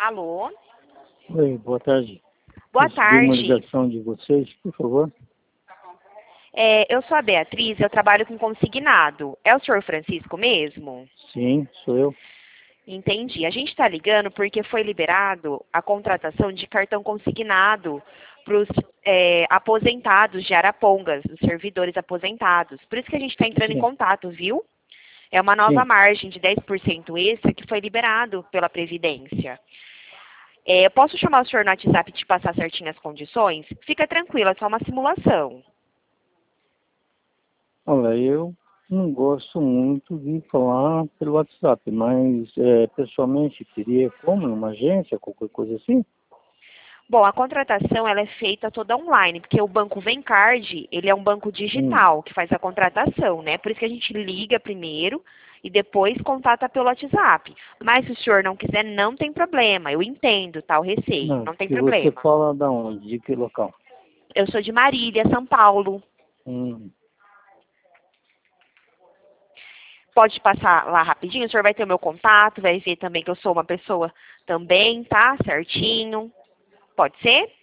Alô? Oi, boa tarde. Boa Recebi uma tarde. ligação de vocês, por favor. Eu sou a Beatriz, eu trabalho com consignado. É o senhor Francisco mesmo? Sim, sou eu. Entendi. A gente está ligando porque foi liberado a contratação de cartão consignado para os aposentados de Arapongas, os servidores aposentados. Por isso que a gente está entrando em Sim, contato, viu? É uma nova sim. margem de 10% extra que foi liberado pela Previdência. Eu posso chamar o senhor no WhatsApp e te passar certinho as condições? Fica tranquila, é só uma simulação. Olha, eu não gosto muito de falar pelo WhatsApp, mas pessoalmente teria como, numa agência, qualquer coisa assim? Bom, a contratação ela é feita toda online, porque o banco Vencard, ele é um banco Hum, digital que faz a contratação, né? Por isso que a gente liga primeiro e depois contata pelo WhatsApp. Mas se o senhor não quiser, não tem problema. Eu entendo, tá? O receio, não, não tem que você problema. fala da onde, de que local? Eu sou de Marília, São Paulo. Hum, Pode passar lá rapidinho, o senhor vai ter o meu contato, vai ver também que eu sou uma pessoa também, tá? Certinho. Pode ser?